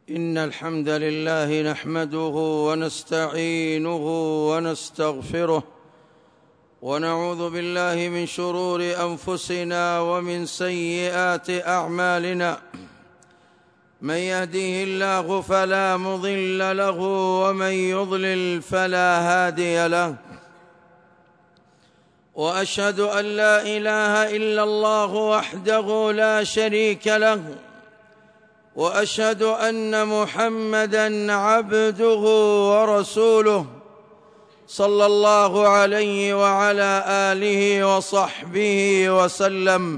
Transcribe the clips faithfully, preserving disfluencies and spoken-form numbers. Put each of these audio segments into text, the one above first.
إن الحمد لله نحمده ونستعينه ونستغفره ونعوذ بالله من شرور أنفسنا ومن سيئات أعمالنا. من يهده الله فلا مضل له ومن يضلل فلا هادي له، وأشهد أن لا إله إلا الله وحده لا شريك له، وأشهد أن محمدًا عبده ورسوله صلى الله عليه وعلى آله وصحبه وسلم.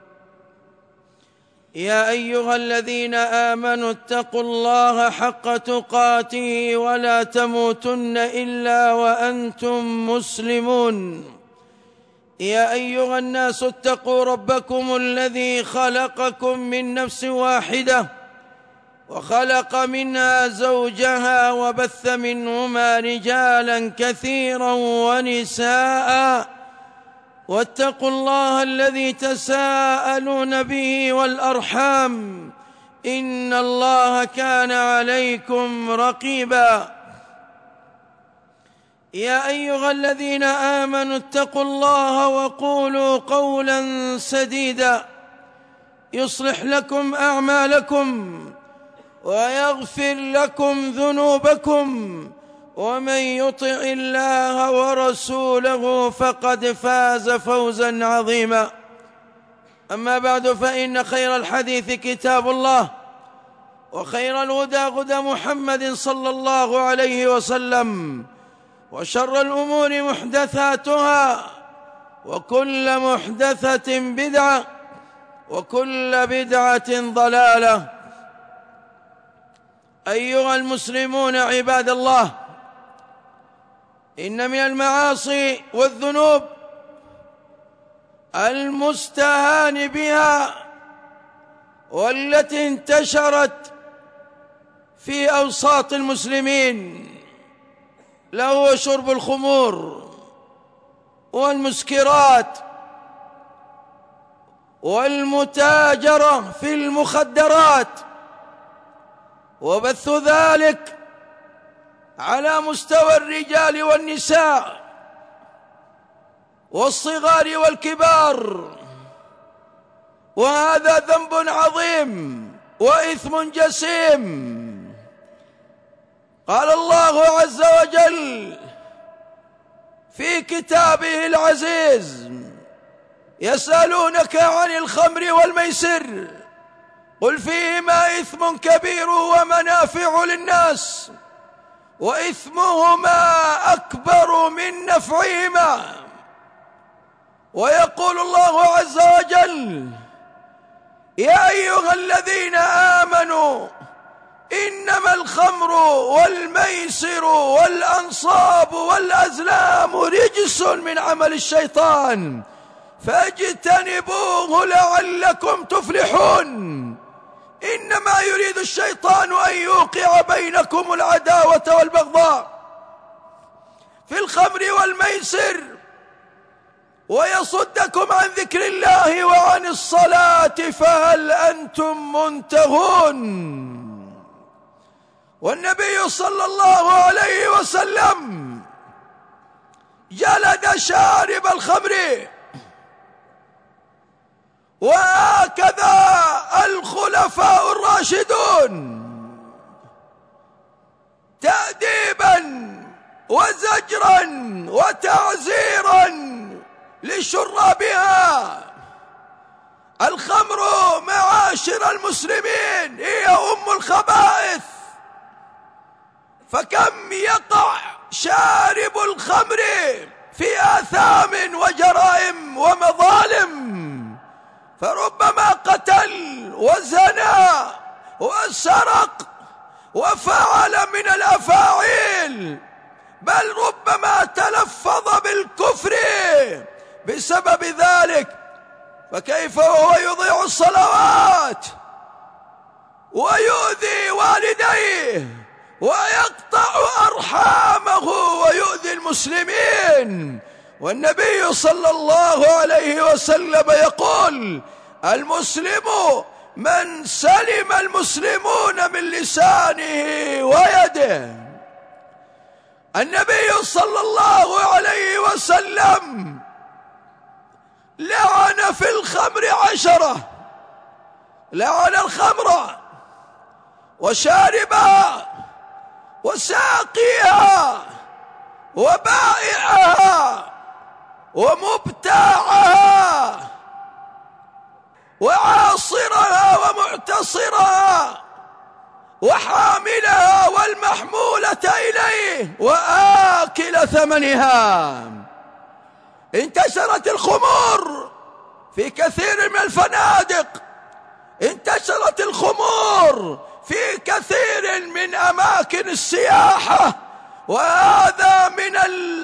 يا أيها الذين آمنوا اتقوا الله حق تقاته ولا تموتن إلا وأنتم مسلمون. يا أيها الناس اتقوا ربكم الذي خلقكم من نفس واحدة وخلق منها زوجها وبث منهما رجالا كثيرا ونساء، واتقوا الله الذي تساءلون به والأرحام إن الله كان عليكم رقيبا. يا أيها الذين آمنوا اتقوا الله وقولوا قولا سديدا يصلح لكم أعمالكم ويغفر لكم ذنوبكم، ومن يطع الله ورسوله فقد فاز فوزا عظيما. أما بعد، فإن خير الحديث كتاب الله، وخير الهدى هدى محمد صلى الله عليه وسلم، وشر الأمور محدثاتها، وكل محدثة بدعة، وكل بدعة ضلالة. أيها المسلمون عباد الله، إن من المعاصي والذنوب المستهان بها والتي انتشرت في أوساط المسلمين لهو شرب الخمور والمسكرات والمتاجرة في المخدرات، وبث ذلك على مستوى الرجال والنساء والصغار والكبار، وهذا ذنب عظيم وإثم جسيم. قال الله عز وجل في كتابه العزيز: يسألونك عن الخمر والميسر قل فيهما إثم كبير ومنافع للناس وإثمهما أكبر من نفعهما. ويقول الله عز وجل: يا أيها الذين آمنوا إنما الخمر والميسر والأنصاب والأزلام رجس من عمل الشيطان فاجتنبوه لعلكم تفلحون. إنما يريد الشيطان أن يوقع بينكم العداوة والبغضاء في الخمر والميسر ويصدكم عن ذكر الله وعن الصلاة فهل أنتم منتهون. والنبي صلى الله عليه وسلم جلد شارب الخمر، وهكذا الخلفاء الراشدون تأديبا وزجرا وتعزيرا لشرابها. الخمر معاشر المسلمين هي أم الخبائث، فكم يقع شارب الخمر في آثام وجرائم ومظالم، فربما قتل وزنى وسرق وفعل من الأفاعيل، بل ربما تلفظ بالكفر بسبب ذلك. فكيف وهو يضيع الصلوات ويؤذي والديه ويقطع أرحامه ويؤذي المسلمين؟ والنبي صلى الله عليه وسلم يقول: المسلم من سلم المسلمون من لسانه ويده. النبي صلى الله عليه وسلم لعن في الخمر عشرة، لعن الخمر وشاربها وساقيها وبائعها ومبتاعها وعاصرها ومعتصرها وحاملها والمحمولة إليه وآكل ثمنها. انتشرت الخمور في كثير من الفنادق، انتشرت الخمور في كثير من أماكن السياحة، وهذا من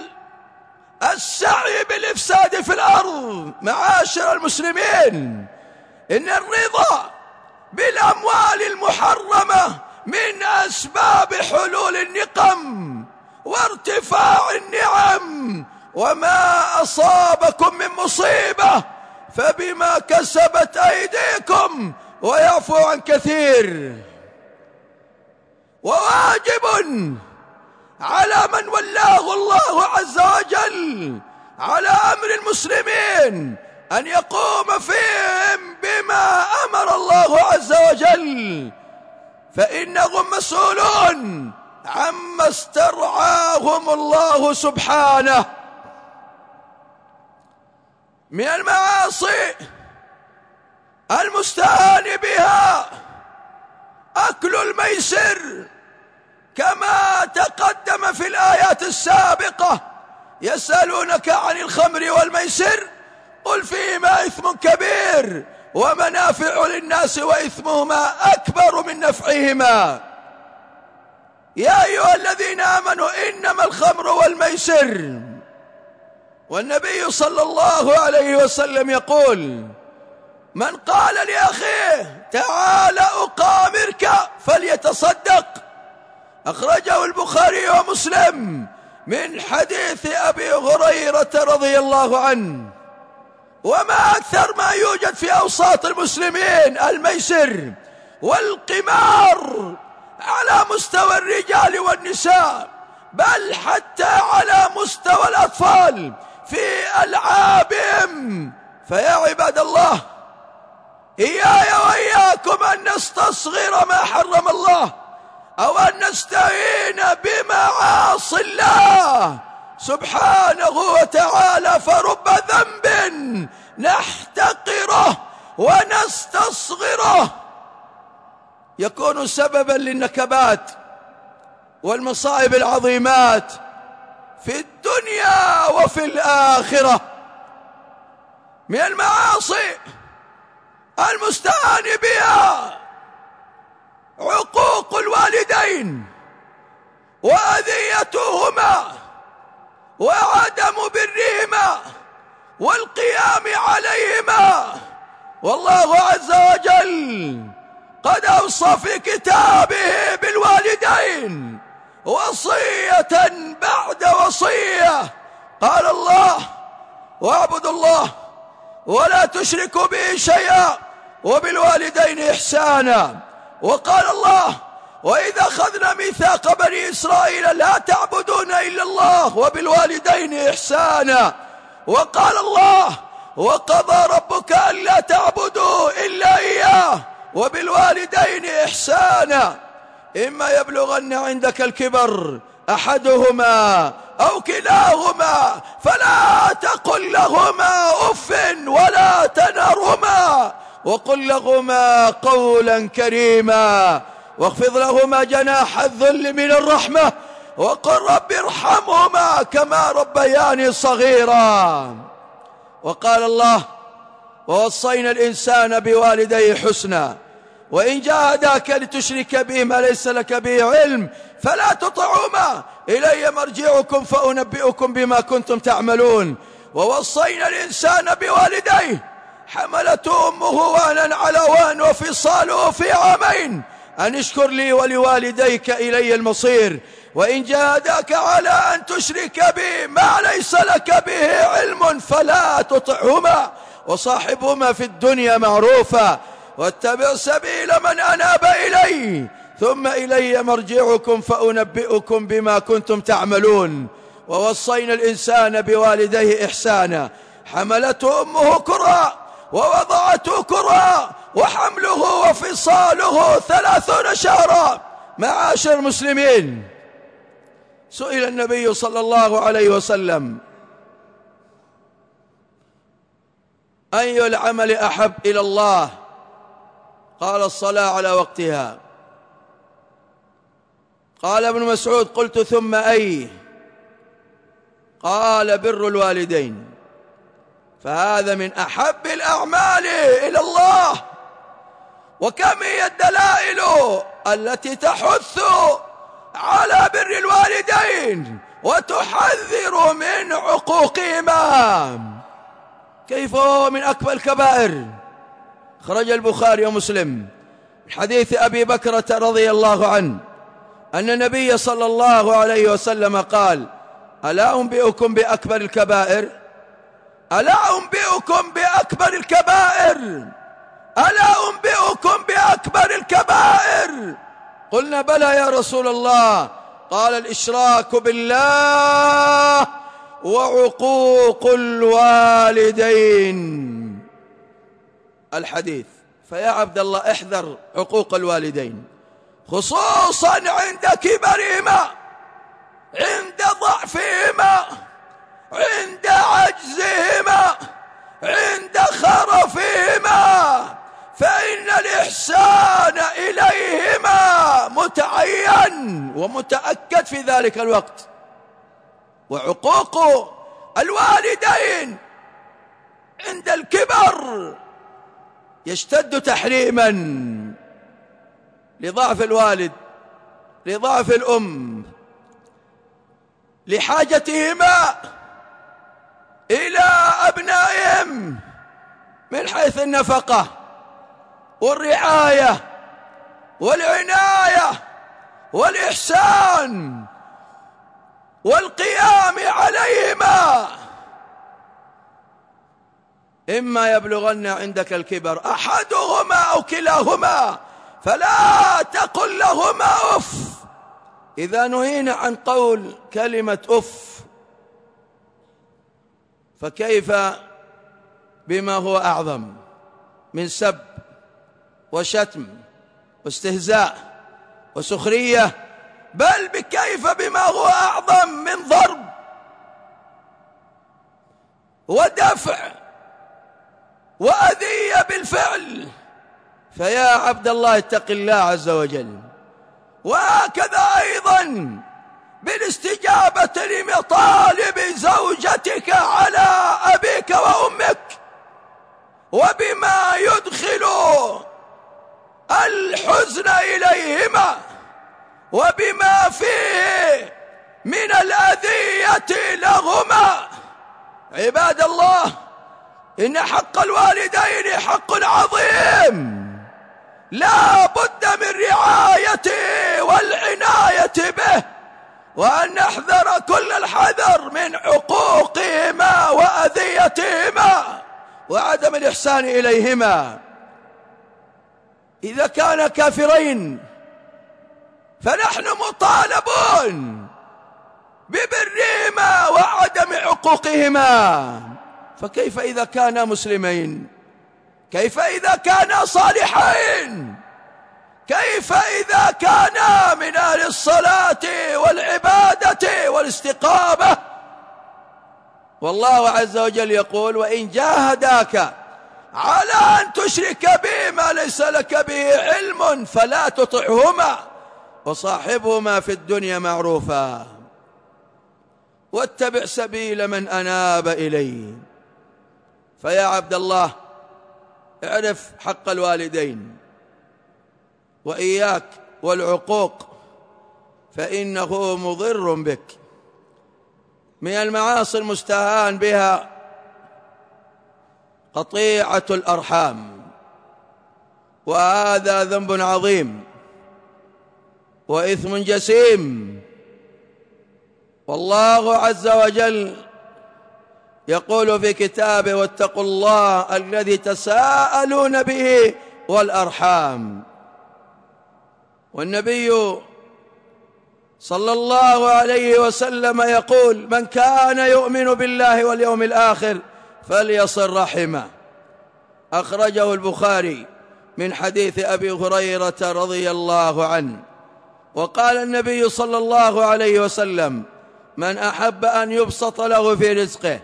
السعي بالإفساد في الأرض. معاشر المسلمين، إن الرضا بالأموال المحرمة من أسباب حلول النقم وارتفاع النعم، وما أصابكم من مصيبة فبما كسبت أيديكم ويعفو عن كثير. وواجب على من ولاه الله عز وجل على أمر المسلمين أن يقوم فيهم بما أمر الله عز وجل، فإنهم مسؤولون عما استرعاهم الله سبحانه. من المعاصي المستهان بها أكل الميسر، كما تقدم في الآيات السابقة: يسألونك عن الخمر والميسر قل فيهما إثم كبير ومنافع للناس وإثمهما أكبر من نفعهما. يا أيها الذين آمنوا إنما الخمر والميسر. والنبي صلى الله عليه وسلم يقول: من قال لأخيه تعال أقامرك فليتصدق. أخرجه البخاري ومسلم من حديث أبي هريرة رضي الله عنه. وما أكثر ما يوجد في أوساط المسلمين الميسر والقمار على مستوى الرجال والنساء، بل حتى على مستوى الأطفال في ألعابهم. فيا عباد الله، إياي وإياكم أن نستصغر ما حرم الله أو أن نستهين بمعاصي الله سبحانه وتعالى، فرب ذنب نحتقره ونستصغره يكون سببا للنكبات والمصائب العظيمات في الدنيا وفي الآخرة. من المعاصي المستهان بها عقوق الوالدين وأذيتهما وعدم برهما والقيام عليهما. والله عز وجل قد أوصى في كتابه بالوالدين وصية بعد وصية. قال الله: واعبدوا الله ولا تشركوا به شيئا وبالوالدين إحسانا. وقال الله: وإذا أخذنا ميثاق بني إسرائيل لا تعبدون إلا الله وبالوالدين إحسانا. وقال الله: وقضى ربك ألا تعبدوا إلا إياه وبالوالدين إحسانا. إما يبلغن عندك الكبر أحدهما أو كلاهما فلا تقل لهما أف ولا تنهرهما وقل لهما قولا كريما واخفض لهما جناح الذل من الرحمة وقل رب ارحمهما كما ربياني صغيرا. وقال الله: ووصينا الإنسان بوالديه حسنا وإن جاهداك لتشرك به ما ليس لك به علم فلا تطعهما إلي مرجعكم فأنبئكم بما كنتم تعملون. ووصينا الإنسان بوالديه حملته أمه وهنا على وهن وفصاله في عامين أن اشكر لي ولوالديك إلي المصير. وإن جاهداك على أن تشرك بي ما ليس لك به علم فلا تطعهما وصاحبهما في الدنيا معروفا واتبع سبيل من أناب إلي ثم إلي مرجعكم فأنبئكم بما كنتم تعملون. ووصينا الإنسان بوالديه إحسانا حملته أمه كرها ووضعته كرها وحمله وفصاله ثلاثون شهرا. معاشر المسلمين، سئل النبي صلى الله عليه وسلم: أي العمل أحب إلى الله؟ قال: الصلاة على وقتها. قال ابن مسعود: قلت ثم أي؟ قال: بر الوالدين. فهذا من أحب الأعمال إلى الله. وكم هي الدلائل التي تحث على بر الوالدين وتحذر من عقوقهما. كيف هو من أكبر الكبائر؟ خرج البخاري ومسلم من حديث أبي بكرة رضي الله عنه أن النبي صلى الله عليه وسلم قال: ألا أنبئكم بأكبر الكبائر؟ ألا أنبئكم بأكبر الكبائر؟ ألا أنبئكم بأكبر الكبائر؟ قلنا: بلى يا رسول الله. قال: الإشراك بالله وعقوق الوالدين. الحديث. فيا عبد الله، احذر عقوق الوالدين، خصوصا عند كبرهما، عند ضعفهما، عند عجزهما، عند خرفهما، فإن الإحسان إليهما متعين ومتأكد في ذلك الوقت. وعقوق الوالدين عند الكبر يشتد تحريما لضعف الوالد، لضعف الأم، لحاجتهما إلى أبنائهم من حيث النفقة والرعاية والعناية والإحسان والقيام عليهما. إما يبلغن عندك الكبر أحدهما أو كلاهما فلا تقل لهما أف. إذا نهينا عن قول كلمة أف فكيف بما هو أعظم من سب وشتم واستهزاء وسخرية، بل بكيف بما هو أعظم من ضرب ودفع وأذية بالفعل. فيا عبد الله اتق الله عز وجل. وهكذا أيضا بالاستجابة لمطالب زوجتك على أبيك وأمك، وبما يدخل الحزن إليهما، وبما فيه من الأذية لهما. عباد الله، إن حق الوالدين حق عظيم لا بد من رعايته والعناية به، وأن نحذر كل الحذر من عقوقهما وأذيتهما وعدم الإحسان إليهما. إذا كان كافرين فنحن مطالبون ببرهما وعدم عقوقهما، فكيف إذا كانا مسلمين؟ كيف إذا كانا صالحين؟ كيف إذا كانا من أهل الصلاة والعبادة والاستقامة؟ والله عز وجل يقول: وإن جاهداك على أن تشرك بي ما ليس لك به علم فلا تطعهما وصاحبهما في الدنيا معروفا واتبع سبيل من أناب إلي. فيا عبد الله، اعرف حق الوالدين وإياك والعقوق، فإنه مضر بك. من المعاصي المستهان بها قطيعة الأرحام، وهذا ذنب عظيم وإثم جسيم. والله عز وجل يقول في كتابه: واتقوا الله الذي تساءلون به والأرحام. والنبي صلى الله عليه وسلم يقول: من كان يؤمن بالله واليوم الآخر فليصل رحمه. أخرجه البخاري من حديث أبي هريرة رضي الله عنه. وقال النبي صلى الله عليه وسلم: من أحب أن يبسط له في رزقه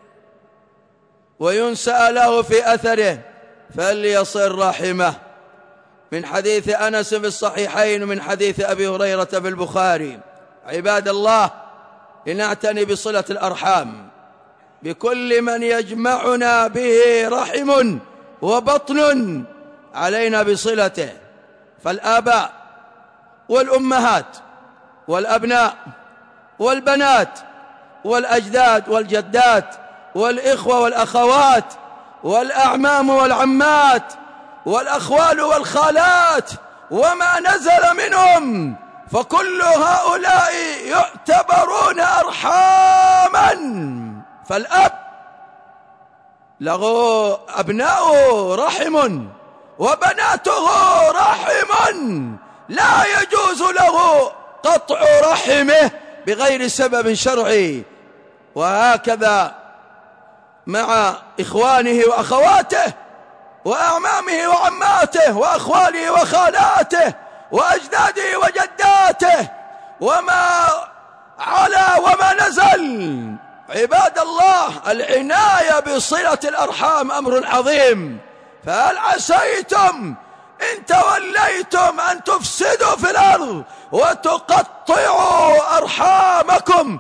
وينسأ له في أثره فليصل رحمه. من حديث أنس في الصحيحين ومن حديث أبي هريرة في البخاري. عباد الله، لنعتني بصلة الأرحام بكل من يجمعنا به رحم وبطن، علينا بصلته. فالآباء والأمهات والأبناء والبنات والأجداد والجدات والإخوة والأخوات والأعمام والعمات والأخوال والخالات وما نزل منهم، فكل هؤلاء يعتبرون أرحاما. فالأب له أبناؤه رحم وبناته رحم، لا يجوز له قطع رحمه بغير سبب شرعي. وهكذا مع إخوانه وأخواته وأعمامه وعماته وأخواله وخالاته وأجداده وجداته وما علا وما نزل. عباد الله، العناية بصلة الأرحام أمر عظيم. فهل عسيتم إن توليتم أن تفسدوا في الأرض وتقطعوا أرحامكم؟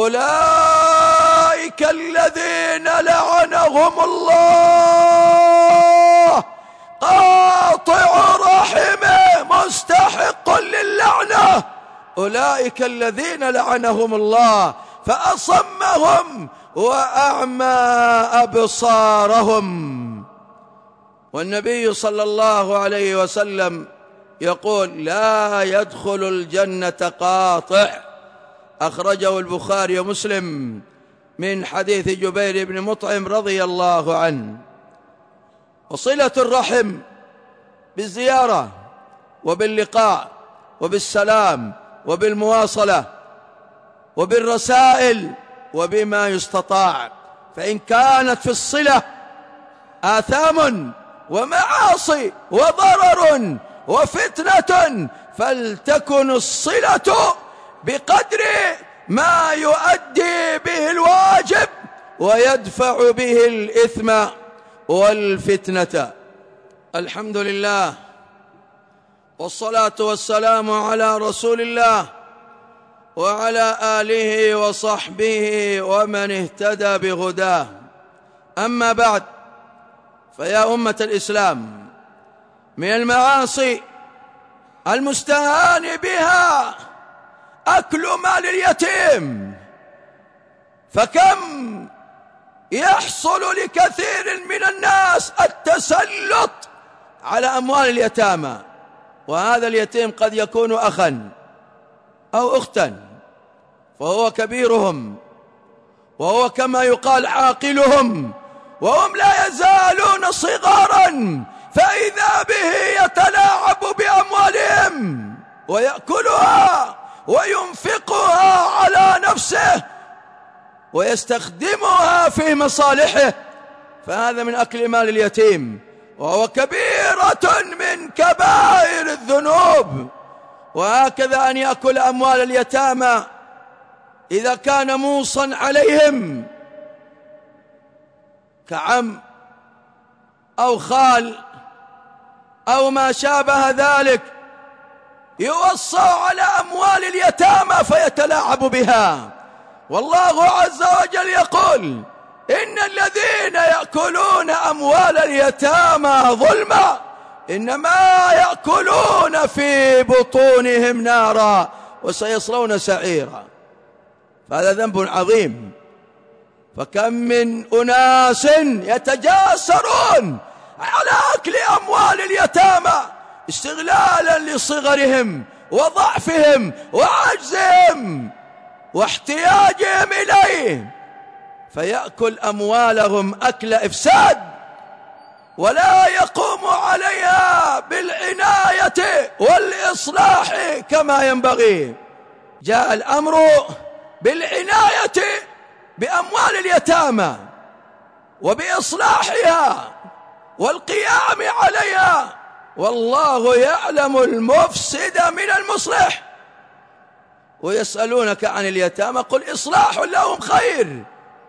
أولئك الذين لعنهم الله، قاطع رحمه مستحق للعنة. أولئك الذين لعنهم الله فأصمهم وأعمى أبصارهم. والنبي صلى الله عليه وسلم يقول: لا يدخل الجنة قاطع. أخرجه البخاري ومسلم من حديث جبير بن مطعم رضي الله عنه. وصلة الرحم بالزيارة وباللقاء وبالسلام وبالمواصلة وبالرسائل وبما يستطاع. فإن كانت في الصلة آثام ومعاصي وضرر وفتنة فلتكن الصلة بقدر ما يؤدي به الواجب ويدفع به الإثم والفتنة. الحمد لله والصلاة والسلام على رسول الله وعلى آله وصحبه ومن اهتدى بهداه. أما بعد، فيا أمة الإسلام، من المعاصي المستهان بها أكل مال اليتيم. فكم يحصل لكثير من الناس التسلط على أموال اليتامى، وهذا اليتيم قد يكون أخا أو أختا، فهو كبيرهم وهو كما يقال عاقلهم، وهم لا يزالون صغارا، فإذا به يتلاعب بأموالهم ويأكلها وينفقها على نفسه ويستخدمها في مصالحه، فهذا من أكل مال اليتيم، وهو كبيرة من كبائر الذنوب. وهكذا أن يأكل أموال اليتامى إذا كان موصى عليهم كعم أو خال أو ما شابه ذلك، يوصى على أموال اليتامى فيتلاعب بها. والله عز وجل يقول: إن الذين يأكلون أموال اليتامى ظلما إنما يأكلون في بطونهم نارا وسيصلون سعيرا. فهذا ذنب عظيم. فكم من أناس يتجاسرون على أكل أموال اليتامى استغلالا لصغرهم وضعفهم وعجزهم واحتياجهم إليه، فيأكل أموالهم أكل إفساد ولا يقوم عليها بالعناية والإصلاح كما ينبغي. جاء الأمر بالعناية بأموال اليتامى وبإصلاحها والقيام عليها، والله يعلم المفسد من المصلح. ويسألونك عن اليتامى قل إصلاح لهم خير،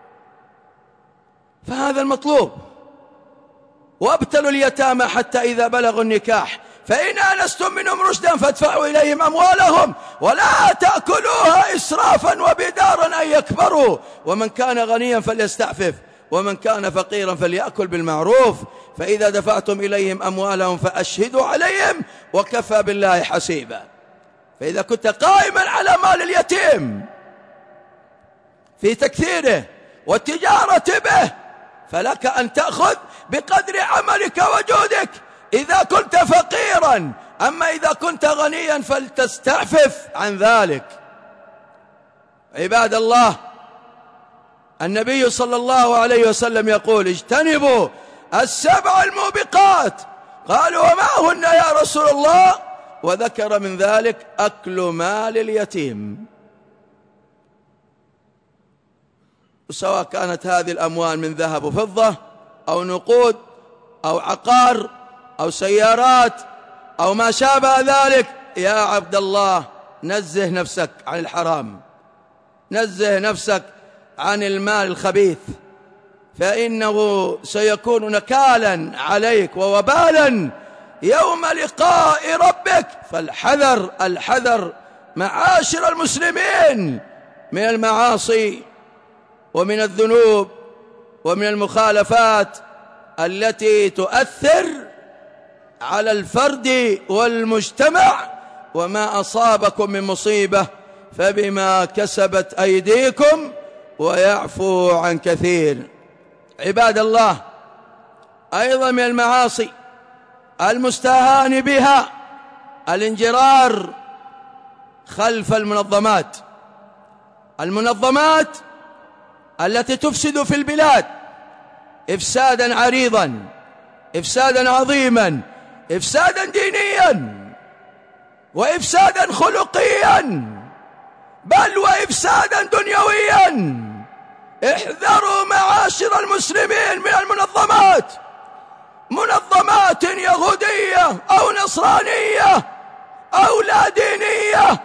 فهذا المطلوب. وابتلوا اليتامى حتى إذا بلغوا النكاح فإن آنستم منهم رشدا فادفعوا إليهم أموالهم ولا تأكلوها إسرافا وبدارا أن يكبروا، ومن كان غنيا فليستعفف ومن كان فقيرا فليأكل بالمعروف، فإذا دفعتم إليهم أموالهم فأشهدوا عليهم وكفى بالله حسيبا. فإذا كنت قائما على مال اليتيم في تكثيره والتجارة به فلك أن تأخذ بقدر عملك وجودك إذا كنت فقيرا، أما إذا كنت غنيا فلتستعفف عن ذلك. عباد الله، النبي صلى الله عليه وسلم يقول اجتنبوا السبع الموبقات. قالوا وما هن يا رسول الله؟ وذكر من ذلك أكل مال اليتيم، سواء كانت هذه الأموال من ذهب وفضة أو نقود أو عقار أو سيارات أو ما شابه ذلك. يا عبد الله نزه نفسك عن الحرام، نزه نفسك عن المال الخبيث، فإنه سيكون نكالا عليك ووبالا يوم لقاء ربك. فالحذر الحذر معاشر المسلمين من المعاصي ومن الذنوب ومن المخالفات التي تؤثر على الفرد والمجتمع. وما أصابكم من مصيبة فبما كسبت أيديكم ويعفو عن كثير. عباد الله، أيضا من المعاصي المستهان بها الانجرار خلف المنظمات، المنظمات التي تفسد في البلاد إفسادا عريضا، إفسادا عظيما، إفسادا دينيا وإفسادا خلقيا، بل وإفسادا دنيويا. احذروا معاشر المسلمين من المنظمات، منظمات يهودية أو نصرانية أو لا دينية،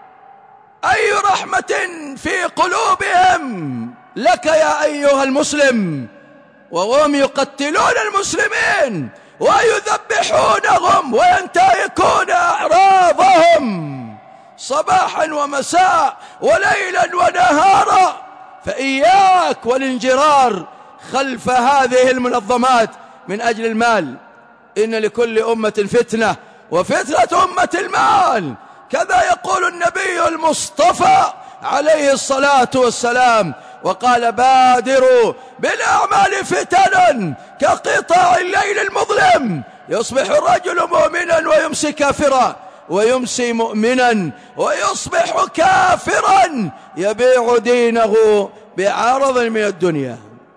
أي رحمة في قلوبهم لك يا أيها المسلم، وهم يقتلون المسلمين ويذبحونهم وينتهكون أعراضهم صباحا ومساء وليلا ونهارا. فإياك والانجرار خلف هذه المنظمات من أجل المال. إن لكل أمة فتنة وفتنة أمة المال، كذا يقول النبي المصطفى عليه الصلاة والسلام، وقال بادروا بالأعمال فتنا كقطاع الليل المظلم، يصبح الرجل مؤمنا ويمسي كافرا، ويمسي مؤمنا ويصبح كافرا، يبيع دينه بعرض من الدنيا.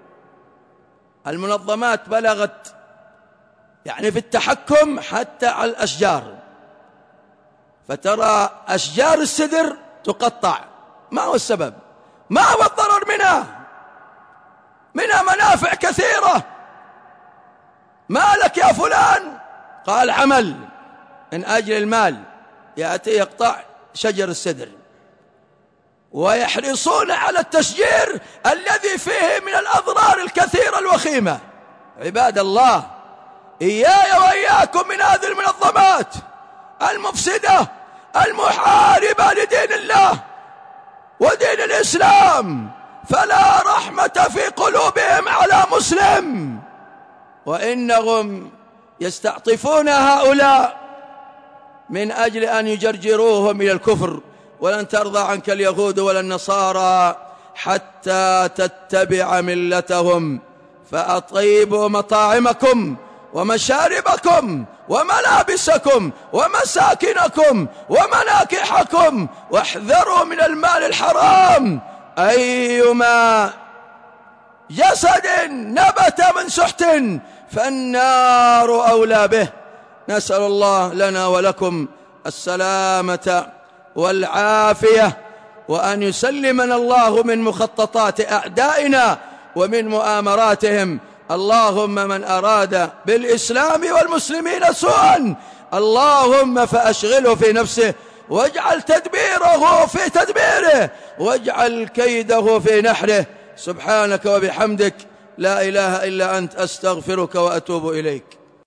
المنظمات بلغت يعني في التحكم حتى على الأشجار، فترى أشجار السدر تقطع. ما هو السبب؟ ما هو الضرر منها؟ منها منافع كثيرة. ما لك يا فلان؟ قال عمل، من أجل المال يأتي يقطع شجر السدر، ويحرصون على التشجير الذي فيه من الأضرار الكثيرة الوخيمة. عباد الله، إياي وإياكم من هذه المنظمات المفسدة المحاربة لدين الله ودين الإسلام، فلا رحمة في قلوبهم على مسلم، وإنهم يستعطفون هؤلاء من أجل أن يجرجروهم إلى الكفر. ولن ترضى عنك اليهود ولا النصارى حتى تتبع ملتهم، فأطيبوا مطاعمكم ومشاربكم وملابسكم ومساكنكم ومناكحكم، واحذروا من المال الحرام. أيما جسد نبت من سحت فالنار أولى به. نسأل الله لنا ولكم السلامة والعافية، وأن يسلمنا الله من مخططات أعدائنا ومن مؤامراتهم. اللهم من أراد بالإسلام والمسلمين سوءا اللهم فأشغله في نفسه، واجعل تدبيره في تدبيره، واجعل كيده في نحره. سبحانك وبحمدك لا إله إلا أنت، أستغفرك وأتوب إليك.